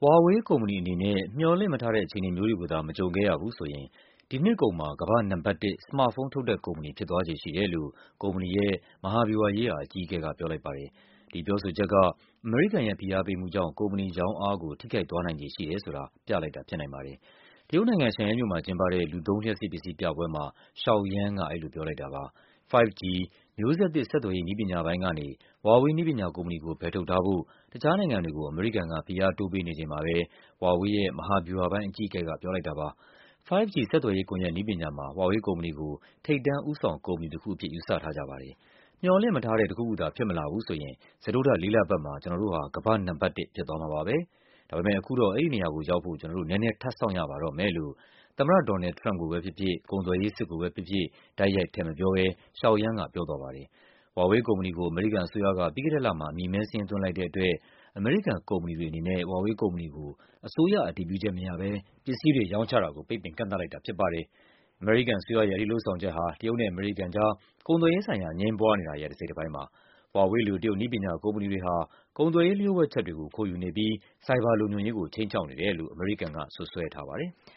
Huawei ကုမ္ပဏီအနေနဲ့ မျှော်လင့်မထားတဲ့ အခြေအနေမျိုးတွေကိုသာ မကြုံခဲ့ရဘူးဆိုရင် ဒီနှစ်ကုန်မှာ ကမ္ဘာ့နံပါတ် 1 စမတ်ဖုန်းထုတ်တဲ့ကုမ္ပဏီ ဖြစ်သွားခြေရှိတယ်လို့ ကုမ္ပဏီရဲ့ မဟာဗျူဟာရေးရာအကြီးအကဲက ပြောလိုက်ပါတယ်။ ဒီပြောဆိုချက်က အမေရိကန်ရဲ့ ဖိအားပေးမှုကြောင့် ကုမ္ပဏီရောင်းအားကို ထိခိုက်သွားနိုင်ခြေရှိတယ်ဆိုတာ ပြလိုက်တာဖြစ်နိုင်ပါတယ်။ တရုတ်နိုင်ငံ၊ ရှန်ဟိုင်းမြို့မှာကျင်းပတဲ့ လူသုံးလျှပ်စစ်ပစ္စည်းပြပွဲမှာ Shao Yang က အဲဒီလိုပြောလိုက်တာပါ။ 5G မျိုးဆက်သစ် ဆက်သွယ်ရေးနည်းပညာပိုင်းကနေ Huawei နည်းပညာကုမ္ပဏီကို ဖယ်ထုတ်ထားဖို့ တခြားနိုင်ငံတွေကို အမေရိကန်က ဖိအားတိုးပေးနေချိန်မှာပဲ Huawei ရဲ့ မဟာဗျူဟာပိုင်းအကြီးအကဲက ပြောလိုက်တာပါ။ 5G ဆက်သွယ်ရေးကွန်ယက်နည်းပညာမှာ Huawei ကုမ္ပဏီကို ထိပ်တန်း ဦးဆောင်ကုမ္ပဏီတခုအဖြစ် ယူဆထားကြပါတယ်။ “မျှော်လင့်မထားတဲ့ တခုခုသာ ဖြစ်မလာဘူးဆိုရင် စတုတ္ထလေးလပတ်မှာ ကျနော်တို့ဟာ ကမ္ဘာ့နံပါတ် 1 ဖြစ်သွားမှာပါပဲ။ ဒါပေမယ့် အခုတော့ အဲဒီနေရာကိုရောက်ဖို့ ကျနော်တို့ နည်းနည်း ထပ်စောင့်ရပါတော့မယ်” လို့ သမ္မတ ဒေါ်နယ်လ်ဒ် ထရမ့်ပ်ကိုပဲဖြစ်ဖြစ်၊ ကုန်သွယ်ရေးစစ်ကိုပဲဖြစ်ဖြစ် တိုက်ရိုက် ထည့်မပြောဘဲ Shao Yang က ပြောသွားပါတယ်။ Huawei ကုမ္ပဏီကို အမေရိကန်အစိုးရက ပြီးခဲ့တဲ့လမှာ အမည်မည်းစာရင်းသွင်းလိုက်တဲ့အတွက် အမေရိကန်ကုမ္ပဏီတွေအနေနဲ့ Huawei ကုမ္ပဏီကို အစိုးရအတည်ပြုချက်မရဘဲ ပစ္စည်းတွေရောင်းချတာကို ပိတ်ပင်ကန့်သတ်လိုက်တာဖြစ်ပါတယ်။ အမေရိကန်အစိုးရရဲ့ အဲဒီလုပ်ဆောင်ချက်ဟာ တရုတ်နဲ့ အမေရိကန်ကြား ကုန်သွယ်ရေးဆိုင်ရာ အငြင်းပွားနေတာရဲ့ တစိတ်တပိုင်းပါ။ Huawei လို တရုတ်နည်းပညာကုမ္ပဏီတွေဟာ ကုန်သွယ်ရေးလျှို့ဝှက်ချက်တွေကို ခိုးယူနေပြီး ဆိုင်ဘာလုံခြုံရေးကို ခြိမ်းခြောက်နေတယ်လို့ အမေရိကန်က စွပ်စွဲထားပါတယ်။